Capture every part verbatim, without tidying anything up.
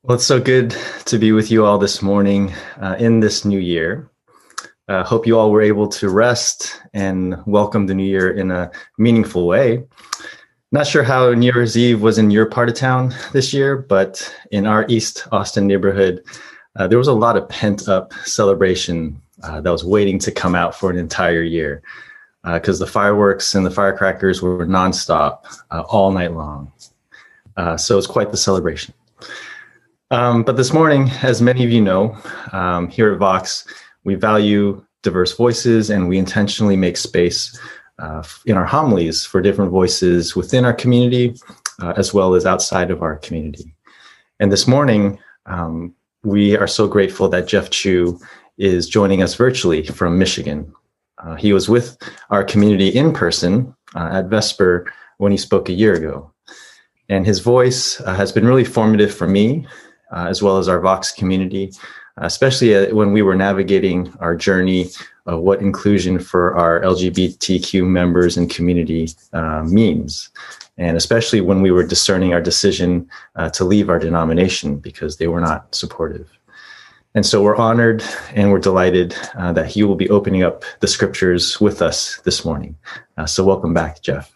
Well, it's so good to be with you all this morning uh, in this new year. Uh, hope you all were able to rest and welcome the new year in a meaningful way. Not sure how New Year's Eve was in your part of town this year, but in our East Austin neighborhood, uh, there was a lot of pent-up celebration uh, that was waiting to come out for an entire year because uh, the fireworks and the firecrackers were nonstop uh, all night long. Uh, so it was quite the celebration. Um, but this morning, as many of you know, um, here at Vox, we value diverse voices and we intentionally make space uh, in our homilies for different voices within our community, uh, as well as outside of our community. And this morning, um, we are so grateful that Jeff Chu is joining us virtually from Michigan. Uh, he was with our community in person uh, at Vesper when he spoke a year ago. And his voice uh, has been really formative for me, Uh, as well as our Vox community, uh, especially uh, when we were navigating our journey of what inclusion for our L G B T Q members and community uh, means, and especially when we were discerning our decision uh, to leave our denomination because they were not supportive. And so we're honored and we're delighted uh, that he will be opening up the scriptures with us this morning. Uh, so welcome back, Jeff.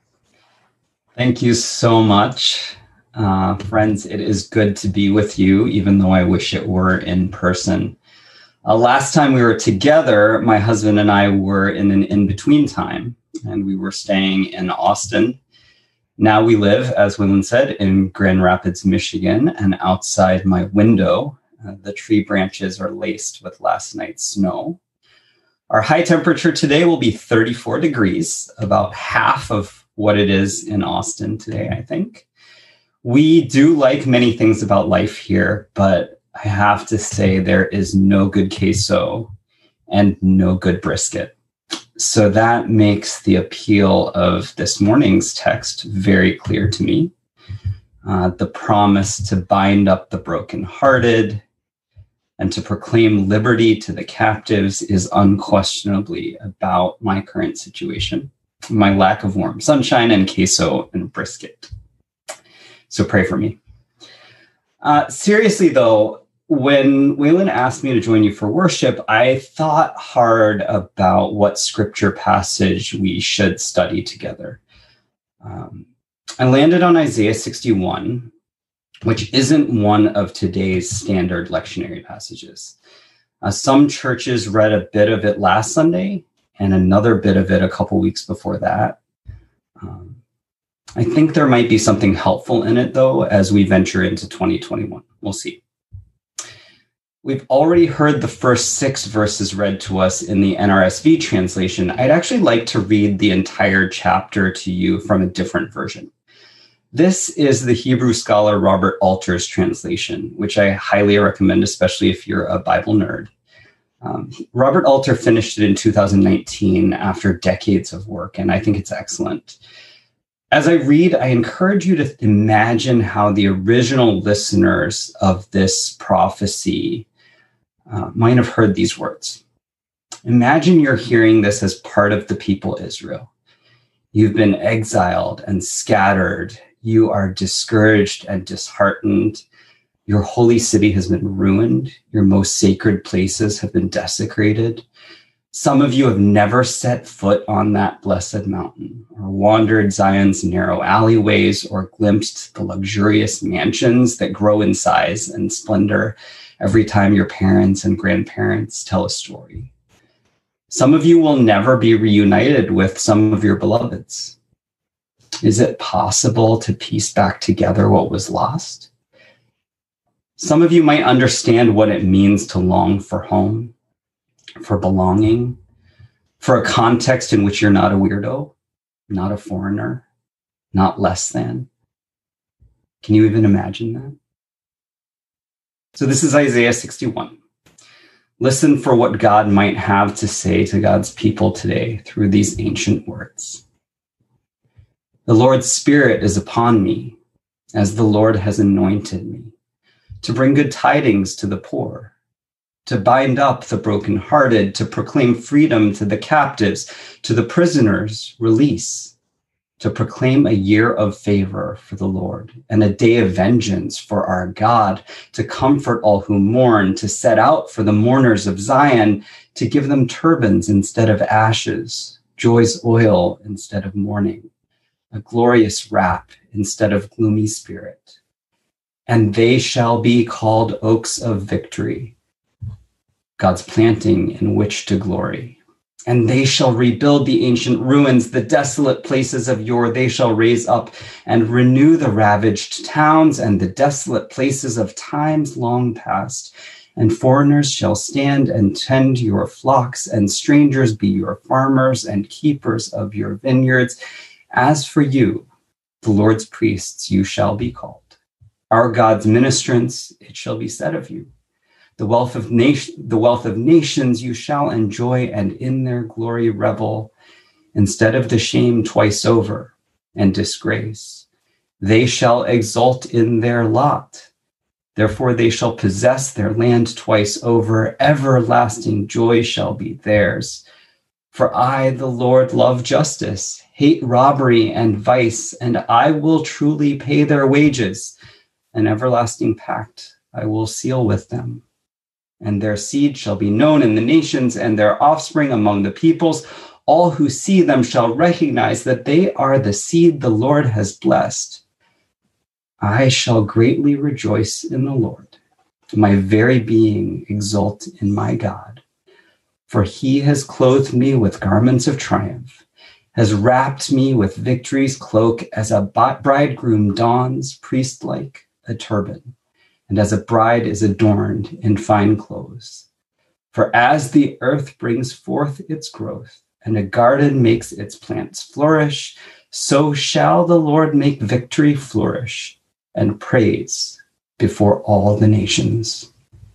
Thank you so much. Uh, friends, it is good to be with you, even though I wish it were in person. Uh, last time we were together, my husband and I were in an in-between time, and we were staying in Austin. Now we live, as Willen said, in Grand Rapids, Michigan, and outside my window, uh, the tree branches are laced with last night's snow. Our high temperature today will be thirty-four degrees, about half of what it is in Austin today, I think. We do like many things about life here, but I have to say there is no good queso and no good brisket. So that makes the appeal of this morning's text very clear to me. Uh, the promise to bind up the brokenhearted and to proclaim liberty to the captives is unquestionably about my current situation, my lack of warm sunshine and queso and brisket. So pray for me. Uh, seriously, though, when Waylon asked me to join you for worship, I thought hard about what scripture passage we should study together. Um, I landed on Isaiah sixty-one, which isn't one of today's standard lectionary passages. Uh, some churches read a bit of it last Sunday and another bit of it a couple weeks before that. Um, I think there might be something helpful in it, though, as we venture into twenty twenty-one. We'll see. We've already heard the first six verses read to us in the N R S V translation. I'd actually like to read the entire chapter to you from a different version. This is the Hebrew scholar Robert Alter's translation, which I highly recommend, especially if you're a Bible nerd. Um, Robert Alter finished it in two thousand nineteen after decades of work, and I think it's excellent. As I read, I encourage you to imagine how the original listeners of this prophecy uh, might have heard these words. Imagine you're hearing this as part of the people Israel. You've been exiled and scattered. You are discouraged and disheartened. Your holy city has been ruined. Your most sacred places have been desecrated. Some of you have never set foot on that blessed mountain, or wandered Zion's narrow alleyways, or glimpsed the luxurious mansions that grow in size and splendor every time your parents and grandparents tell a story. Some of you will never be reunited with some of your beloveds. Is it possible to piece back together what was lost? Some of you might understand what it means to long for home, for belonging, for a context in which you're not a weirdo, not a foreigner, not less than. Can you even imagine that? So this is Isaiah sixty-one. Listen for what God might have to say to God's people today through these ancient words. The Lord's Spirit is upon me, as the Lord has anointed me, to bring good tidings to the poor, to bind up the brokenhearted, to proclaim freedom to the captives, to the prisoners, release, to proclaim a year of favor for the Lord and a day of vengeance for our God, to comfort all who mourn, to set out for the mourners of Zion, to give them turbans instead of ashes, joy's oil instead of mourning, a glorious wrap instead of gloomy spirit. And they shall be called oaks of victory, God's planting in which to glory. And they shall rebuild the ancient ruins, the desolate places of yore. They shall raise up and renew the ravaged towns and the desolate places of times long past. And foreigners shall stand and tend your flocks, and strangers be your farmers and keepers of your vineyards. As for you, the Lord's priests, you shall be called. Our God's ministrants, it shall be said of you. The wealth of nation, the wealth of nations you shall enjoy, and in their glory revel, instead of the shame twice over and disgrace. They shall exult in their lot. Therefore they shall possess their land twice over. Everlasting joy shall be theirs. For I, the Lord, love justice, hate robbery and vice, and I will truly pay their wages. An everlasting pact I will seal with them. And their seed shall be known in the nations, and their offspring among the peoples. All who see them shall recognize that they are the seed the Lord has blessed. I shall greatly rejoice in the Lord. My very being exult in my God. For he has clothed me with garments of triumph, has wrapped me with victory's cloak, as a bridegroom dons, priest-like, a turban, and as a bride is adorned in fine clothes. For as the earth brings forth its growth, and a garden makes its plants flourish, so shall the Lord make victory flourish and praise before all the nations.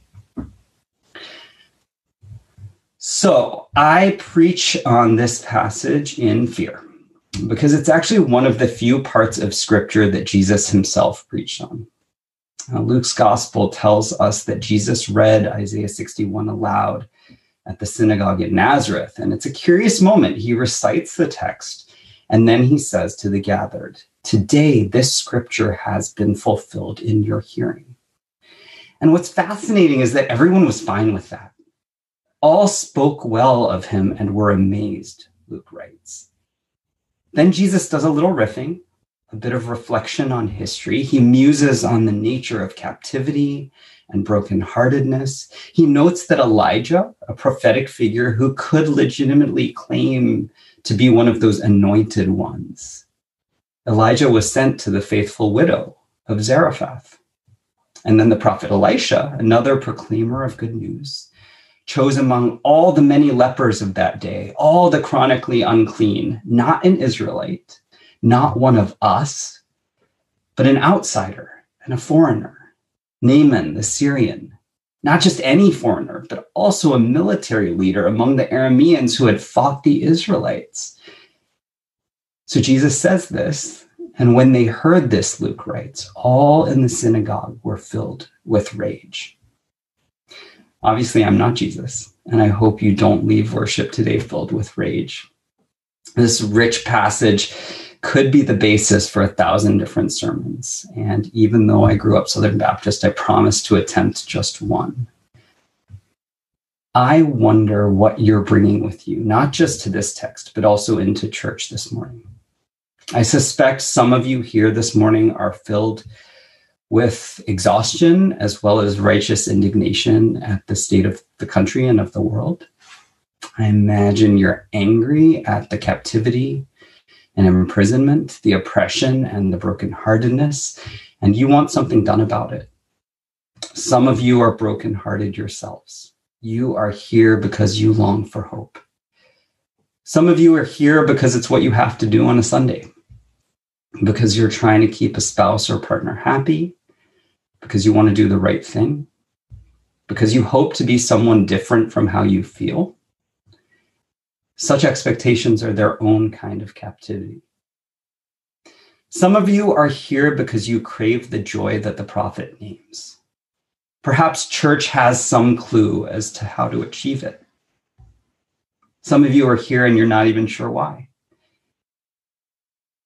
So I preach on this passage in fear, because it's actually one of the few parts of Scripture that Jesus himself preached on. Uh, Luke's gospel tells us that Jesus read Isaiah sixty-one aloud at the synagogue in Nazareth. And it's a curious moment. He recites the text, and then he says to the gathered, "Today, this scripture has been fulfilled in your hearing." And what's fascinating is that everyone was fine with that. All spoke well of him and were amazed, Luke writes. Then Jesus does a little riffing, a bit of reflection on history. He muses on the nature of captivity and brokenheartedness. He notes that Elijah, a prophetic figure who could legitimately claim to be one of those anointed ones, Elijah was sent to the faithful widow of Zarephath. And then the prophet Elisha, another proclaimer of good news, chose among all the many lepers of that day, all the chronically unclean, not an Israelite, not one of us, but an outsider and a foreigner, Naaman the Syrian, not just any foreigner, but also a military leader among the Arameans who had fought the Israelites. So Jesus says this, and when they heard this, Luke writes, all in the synagogue were filled with rage. Obviously, I'm not Jesus, and I hope you don't leave worship today filled with rage. This rich passage could be the basis for a thousand different sermons. And even though I grew up Southern Baptist, I promise to attempt just one. I wonder what you're bringing with you, not just to this text, but also into church this morning. I suspect some of you here this morning are filled with exhaustion as well as righteous indignation at the state of the country and of the world. I imagine you're angry at the captivity and imprisonment, the oppression and the brokenheartedness, and you want something done about it. Some of you are brokenhearted yourselves. You are here because you long for hope. Some of you are here because it's what you have to do on a Sunday, because you're trying to keep a spouse or partner happy, because you want to do the right thing, because you hope to be someone different from how you feel. Such expectations are their own kind of captivity. Some of you are here because you crave the joy that the prophet names. Perhaps church has some clue as to how to achieve it. Some of you are here and you're not even sure why.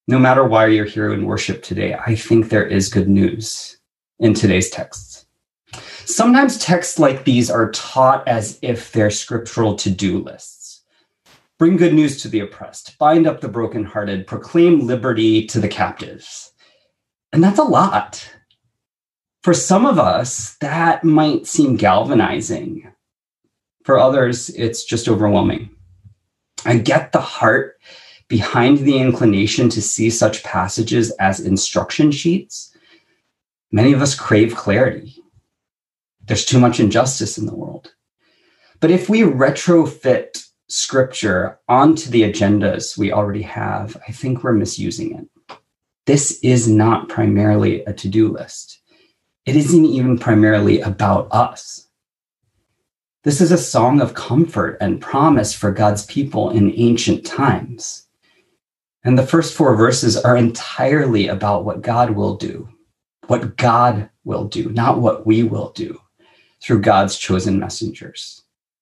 No matter why you're here in worship today, I think there is good news in today's texts. Sometimes texts like these are taught as if they're scriptural to-do lists. Bring good news to the oppressed, bind up the brokenhearted, proclaim liberty to the captives. And that's a lot. For some of us, that might seem galvanizing. For others, it's just overwhelming. I get the heart behind the inclination to see such passages as instruction sheets. Many of us crave clarity. There's too much injustice in the world. But if we retrofit scripture onto the agendas we already have, I think we're misusing it. This is not primarily a to-do list. It isn't even primarily about us. This is a song of comfort and promise for God's people in ancient times. And the first four verses are entirely about what God will do, what God will do, not what we will do, through God's chosen messengers.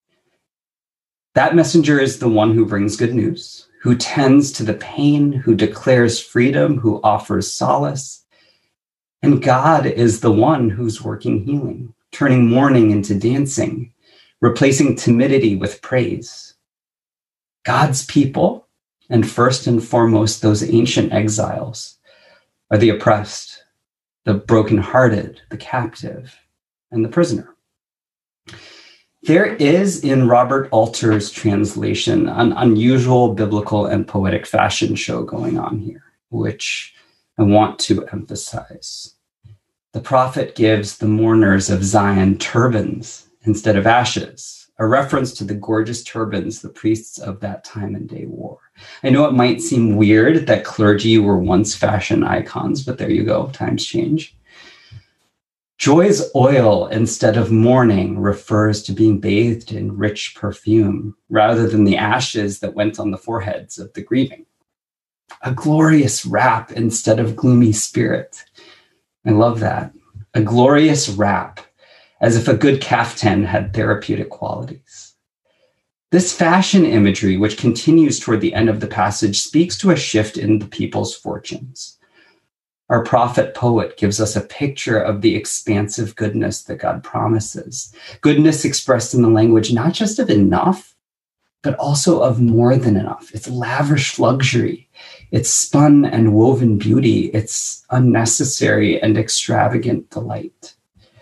That messenger is the one who brings good news, who tends to the pain, who declares freedom, who offers solace. And God is the one who's working healing, turning mourning into dancing, replacing timidity with praise. God's people, and first and foremost those ancient exiles, are the oppressed, the brokenhearted, the captive, and the prisoner. There is, in Robert Alter's translation, an unusual biblical and poetic fashion show going on here, which I want to emphasize. The prophet gives the mourners of Zion turbans instead of ashes, a reference to the gorgeous turbans the priests of that time and day wore. I know it might seem weird that clergy were once fashion icons, but there you go, times change. Joy's oil instead of mourning refers to being bathed in rich perfume rather than the ashes that went on the foreheads of the grieving. A glorious wrap instead of gloomy spirit. I love that. A glorious wrap, as if a good caftan had therapeutic qualities. This fashion imagery, which continues toward the end of the passage, speaks to a shift in the people's fortunes. Our prophet poet gives us a picture of the expansive goodness that God promises. Goodness expressed in the language not just of enough, but also of more than enough. It's lavish luxury. It's spun and woven beauty. It's unnecessary and extravagant delight.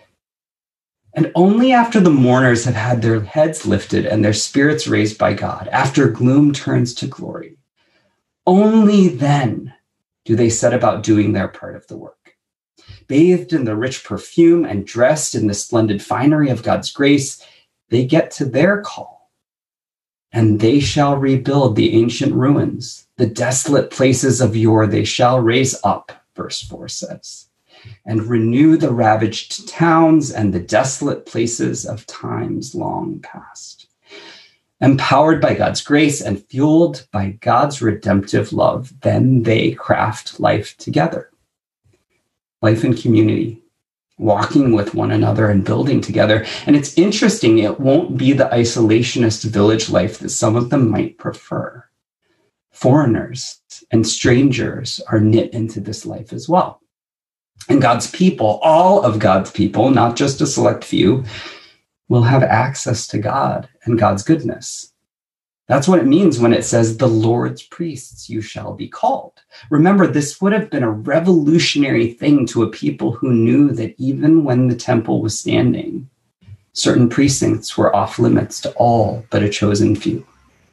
And only after the mourners have had their heads lifted and their spirits raised by God, after gloom turns to glory, only then do they set about doing their part of the work. Bathed in the rich perfume and dressed in the splendid finery of God's grace, they get to their call. And they shall rebuild the ancient ruins. The desolate places of yore they shall raise up, verse four says, and renew the ravaged towns and the desolate places of times long past. Empowered by God's grace and fueled by God's redemptive love, then they craft life together. Life in community, walking with one another and building together. And it's interesting, it won't be the isolationist village life that some of them might prefer. Foreigners and strangers are knit into this life as well. And God's people, all of God's people, not just a select few, will have access to God and God's goodness. That's what it means when it says, the Lord's priests you shall be called. Remember, this would have been a revolutionary thing to a people who knew that even when the temple was standing, certain precincts were off limits to all but a chosen few.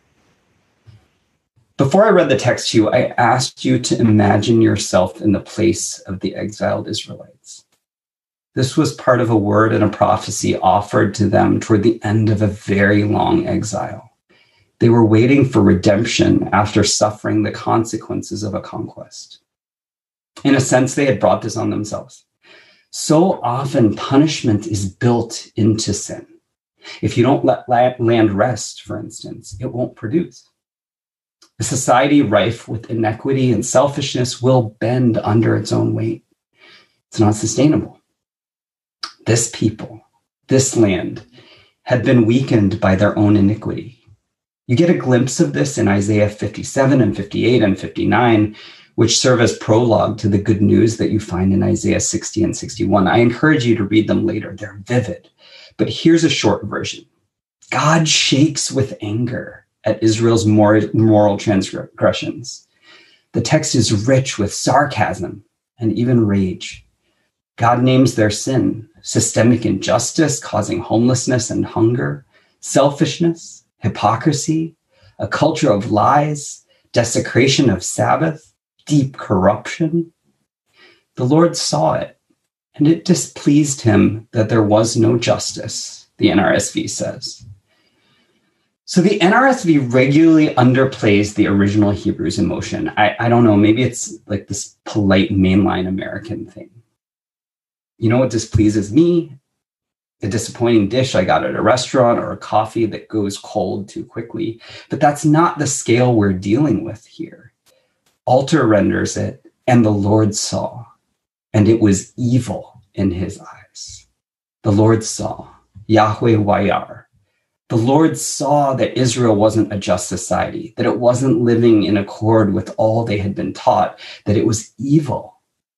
Before I read the text to you, I asked you to imagine yourself in the place of the exiled Israelites. This was part of a word and a prophecy offered to them toward the end of a very long exile. They were waiting for redemption after suffering the consequences of a conquest. In a sense, they had brought this on themselves. So often, punishment is built into sin. If you don't let land rest, for instance, it won't produce. A society rife with inequity and selfishness will bend under its own weight. It's not sustainable. This people, this land, had been weakened by their own iniquity. You get a glimpse of this in Isaiah fifty-seven and fifty-eight and fifty-nine, which serve as prologue to the good news that you find in Isaiah sixty and sixty-one. I encourage you to read them later. They're vivid. But here's a short version. God shakes with anger at Israel's moral transgressions. The text is rich with sarcasm and even rage. God names their sin, systemic injustice causing homelessness and hunger, selfishness, hypocrisy, a culture of lies, desecration of Sabbath, deep corruption. The Lord saw it, and it displeased him that there was no justice, the N R S V says. So the N R S V regularly underplays the original Hebrew's emotion. I, I don't know, maybe it's like this polite mainline American thing. You know what displeases me? A disappointing dish I got at a restaurant or a coffee that goes cold too quickly. But that's not the scale we're dealing with here. Alter renders it, and the Lord saw, and it was evil in his eyes. The Lord saw, Yahweh Wayar. The Lord saw that Israel wasn't a just society, that it wasn't living in accord with all they had been taught, that it was evil.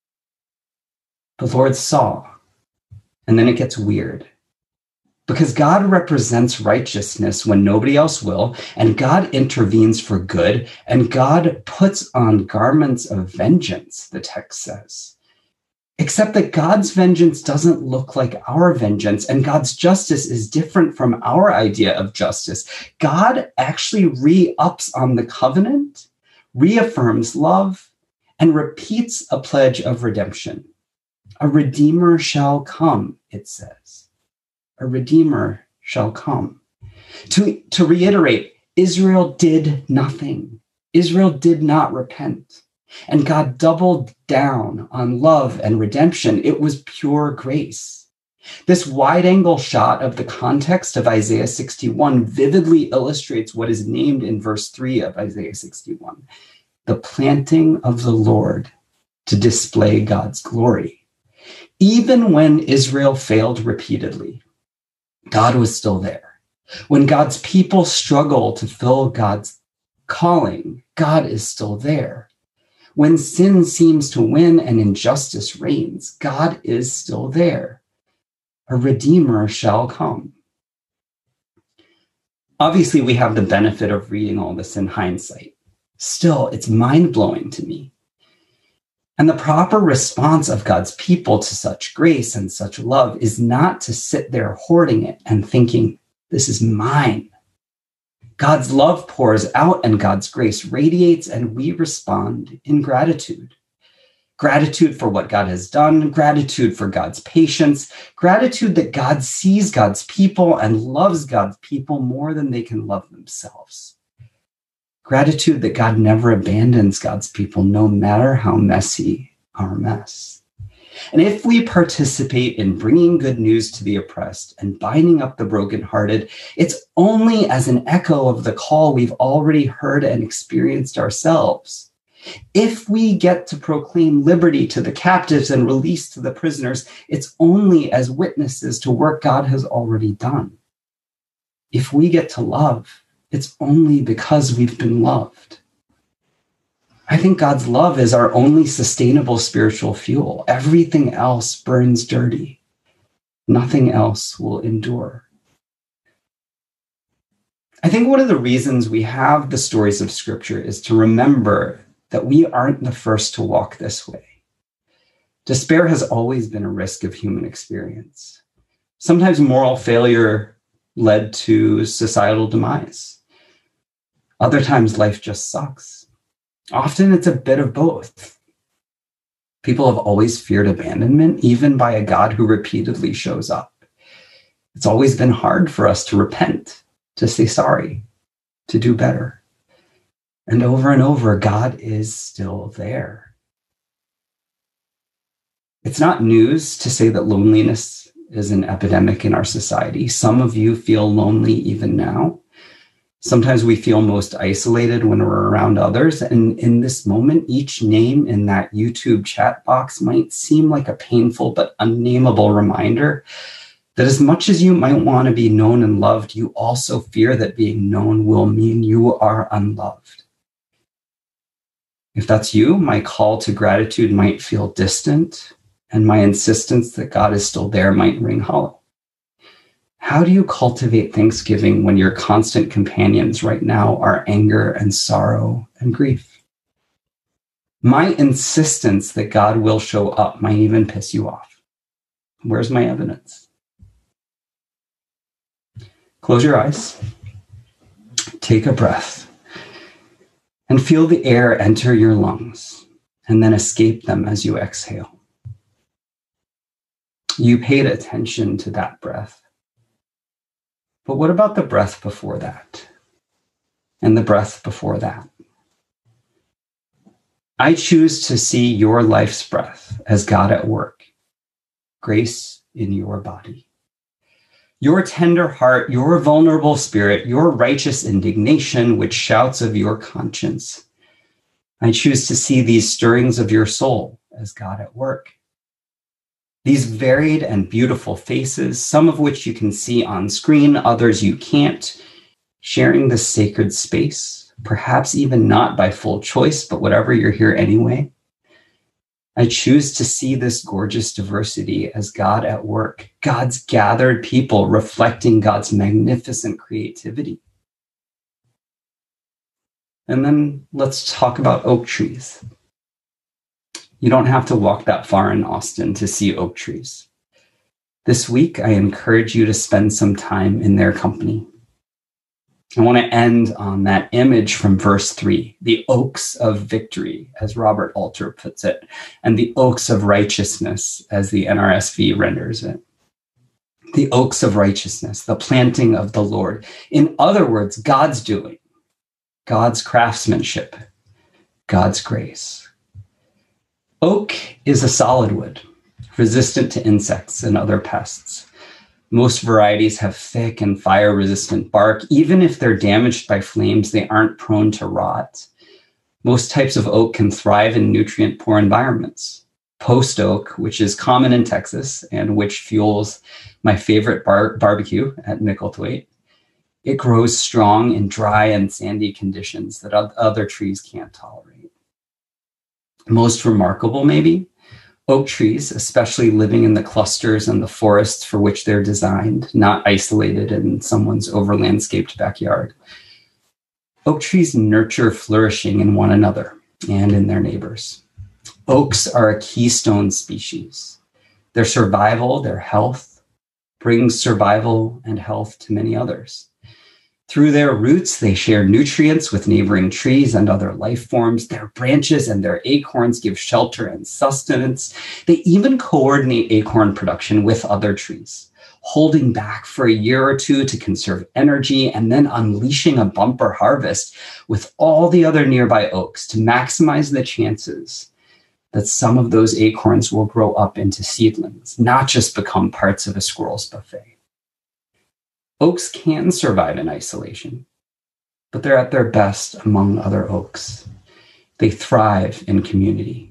The Lord saw, and then it gets weird. Because God represents righteousness when nobody else will, and God intervenes for good, and God puts on garments of vengeance, the text says. Except that God's vengeance doesn't look like our vengeance, and God's justice is different from our idea of justice. God actually re-ups on the covenant, reaffirms love, and repeats a pledge of redemption. A redeemer shall come, it says. A redeemer shall come. To, to reiterate, Israel did nothing. Israel did not repent. And God doubled down on love and redemption. It was pure grace. This wide-angle shot of the context of Isaiah sixty-one vividly illustrates what is named in verse three of Isaiah sixty-one, the planting of the Lord to display God's glory. Even when Israel failed repeatedly, God was still there. When God's people struggle to fill God's calling, God is still there. When sin seems to win and injustice reigns, God is still there. A redeemer shall come. Obviously, we have the benefit of reading all this in hindsight. Still, it's mind-blowing to me. And the proper response of God's people to such grace and such love is not to sit there hoarding it and thinking, this is mine. God's love pours out and God's grace radiates, and we respond in gratitude. Gratitude for what God has done, gratitude for God's patience, gratitude that God sees God's people and loves God's people more than they can love themselves. Gratitude that God never abandons God's people, no matter how messy our mess. And if we participate in bringing good news to the oppressed and binding up the brokenhearted, it's only as an echo of the call we've already heard and experienced ourselves. If we get to proclaim liberty to the captives and release to the prisoners, it's only as witnesses to work God has already done. If we get to love, it's only because we've been loved. I think God's love is our only sustainable spiritual fuel. Everything else burns dirty. Nothing else will endure. I think one of the reasons we have the stories of Scripture is to remember that we aren't the first to walk this way. Despair has always been a risk of human experience. Sometimes moral failure led to societal demise. Other times life just sucks. Often it's a bit of both. People have always feared abandonment, even by a God who repeatedly shows up. It's always been hard for us to repent, to say sorry, to do better. And over and over, God is still there. It's not news to say that loneliness is an epidemic in our society. Some of you feel lonely even now. Sometimes we feel most isolated when we're around others. And in this moment, each name in that YouTube chat box might seem like a painful but unnameable reminder that as much as you might want to be known and loved, you also fear that being known will mean you are unloved. If that's you, my call to gratitude might feel distant, and my insistence that God is still there might ring hollow. How do you cultivate thanksgiving when your constant companions right now are anger and sorrow and grief? My insistence that God will show up might even piss you off. Where's my evidence? Close your eyes. Take a breath. And feel the air enter your lungs and then escape them as you exhale. You paid attention to that breath. But what about the breath before that? And the breath before that? I choose to see your life's breath as God at work, grace in your body. Your tender heart, your vulnerable spirit, your righteous indignation, which shouts of your conscience. I choose to see these stirrings of your soul as God at work. These varied and beautiful faces, some of which you can see on screen, others you can't, sharing this sacred space, perhaps even not by full choice, but whatever, you're here anyway. I choose to see this gorgeous diversity as God at work, God's gathered people reflecting God's magnificent creativity. And then let's talk about oak trees. You don't have to walk that far in Austin to see oak trees. This week, I encourage you to spend some time in their company. I want to end on that image from verse three, the oaks of victory, as Robert Alter puts it, and the oaks of righteousness, as the N R S V renders it. The oaks of righteousness, the planting of the Lord. In other words, God's doing, God's craftsmanship, God's grace. Oak is a solid wood, resistant to insects and other pests. Most varieties have thick and fire-resistant bark. Even if they're damaged by flames, they aren't prone to rot. Most types of oak can thrive in nutrient-poor environments. Post oak, which is common in Texas and which fuels my favorite bar- barbecue at Micklethwaite, it grows strong in dry and sandy conditions that other trees can't tolerate. Most remarkable, maybe, oak trees, especially living in the clusters and the forests for which they're designed, not isolated in someone's over-landscaped backyard. Oak trees nurture flourishing in one another and in their neighbors. Oaks are a keystone species. Their survival, their health, brings survival and health to many others. Through their roots, they share nutrients with neighboring trees and other life forms. Their branches and their acorns give shelter and sustenance. They even coordinate acorn production with other trees, holding back for a year or two to conserve energy and then unleashing a bumper harvest with all the other nearby oaks to maximize the chances that some of those acorns will grow up into seedlings, not just become parts of a squirrel's buffet. Oaks can survive in isolation, but they're at their best among other oaks. They thrive in community.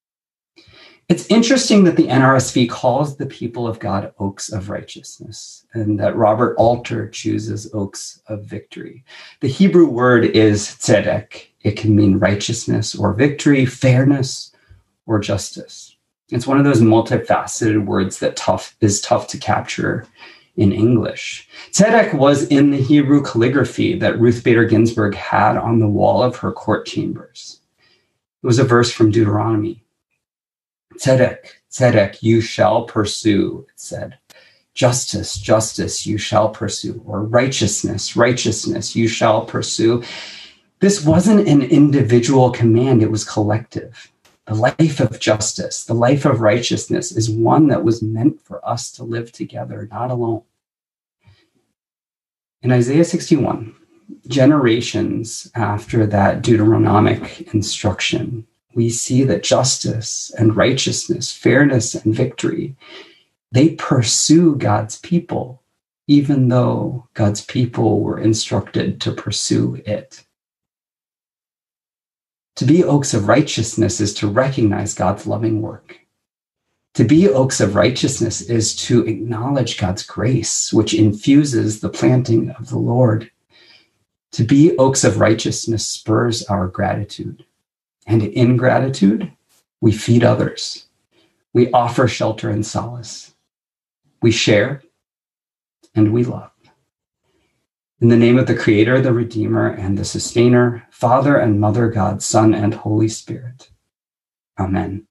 It's interesting that the N R S V calls the people of God oaks of righteousness, and that Robert Alter chooses oaks of victory. The Hebrew word is tzedek. It can mean righteousness or victory, fairness or justice. It's one of those multifaceted words that tough is tough to capture in English. Tzedek was in the Hebrew calligraphy that Ruth Bader Ginsburg had on the wall of her court chambers. It was a verse from Deuteronomy. Tzedek, tzedek, you shall pursue, it said. Justice, justice, you shall pursue. Or righteousness, righteousness, you shall pursue. This wasn't an individual command, it was collective. The life of justice, the life of righteousness is one that was meant for us to live together, not alone. In Isaiah sixty-one, generations after that Deuteronomic instruction, we see that justice and righteousness, fairness and victory, they pursue God's people, even though God's people were instructed to pursue it. To be oaks of righteousness is to recognize God's loving work. To be oaks of righteousness is to acknowledge God's grace, which infuses the planting of the Lord. To be oaks of righteousness spurs our gratitude. And in gratitude, we feed others. We offer shelter and solace. We share and we love. In the name of the Creator, the Redeemer, and the Sustainer, Father and Mother, God, Son, and Holy Spirit. Amen.